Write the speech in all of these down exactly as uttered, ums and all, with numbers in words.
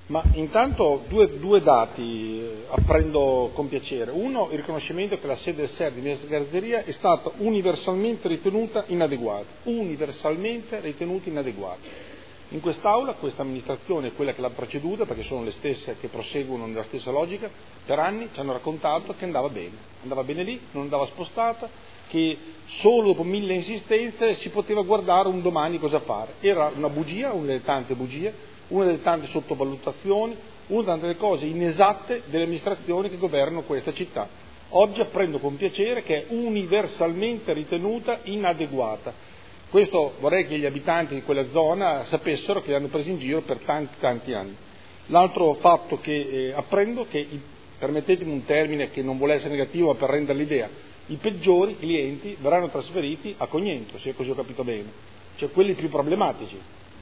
Ma intanto due, due dati eh, apprendo con piacere. Uno, il riconoscimento che la sede del S E R di Mestre Garzeria è stata universalmente ritenuta inadeguata, universalmente ritenuta inadeguata. In quest'Aula questa amministrazione e quella che l'ha preceduta, perché sono le stesse che proseguono nella stessa logica, per anni ci hanno raccontato che andava bene, andava bene lì, non andava spostata, che solo dopo mille insistenze si poteva guardare un domani cosa fare. Era una bugia, una delle tante bugie, una delle tante sottovalutazioni, una delle cose inesatte delle amministrazioni che governano questa città. Oggi apprendo con piacere che è universalmente ritenuta inadeguata. Questo vorrei che gli abitanti di quella zona sapessero che li hanno presi in giro per tanti tanti anni. L'altro fatto che eh, apprendo che, i, permettetemi un termine che non vuole essere negativo ma per rendere l'idea, i peggiori clienti verranno trasferiti a Cognento, se così ho capito bene, cioè quelli più problematici.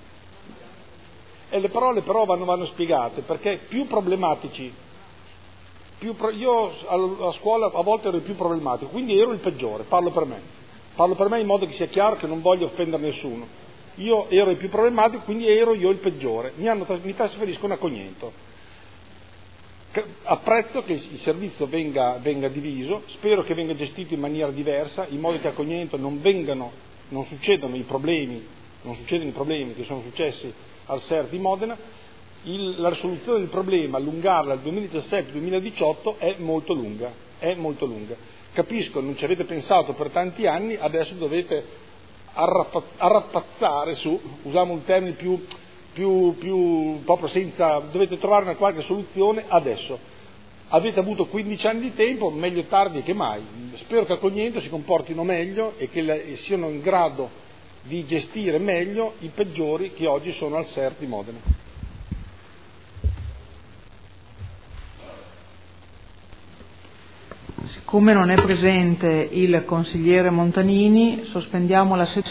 E le parole però vanno, vanno spiegate, perché più problematici, più pro, io a, a scuola a volte ero il più problematico, quindi ero il peggiore, parlo per me. Parlo per me in modo che sia chiaro che non voglio offendere nessuno. Io ero il più problematico, quindi ero io il peggiore. Mi, hanno, mi trasferiscono a Cognento. Apprezzo che il servizio venga, venga diviso, spero che venga gestito in maniera diversa, in modo che a Cognento non vengano, non succedano i problemi, non succedono i problemi che sono successi al S E R di Modena. Il, la risoluzione del problema, allungarla al duemiladiciassette duemiladiciotto è molto lunga, è molto lunga. Capisco, non ci avete pensato per tanti anni, adesso dovete arrappa, arrappazzare su, usiamo un termine più, più, più proprio senza, dovete trovare una qualche soluzione adesso. Avete avuto quindici anni di tempo, meglio tardi che mai. Spero che a Cognento si comportino meglio e che le, siano in grado di gestire meglio i peggiori che oggi sono al S E R di Modena. Siccome non è presente il consigliere Montanini, sospendiamo la seduta.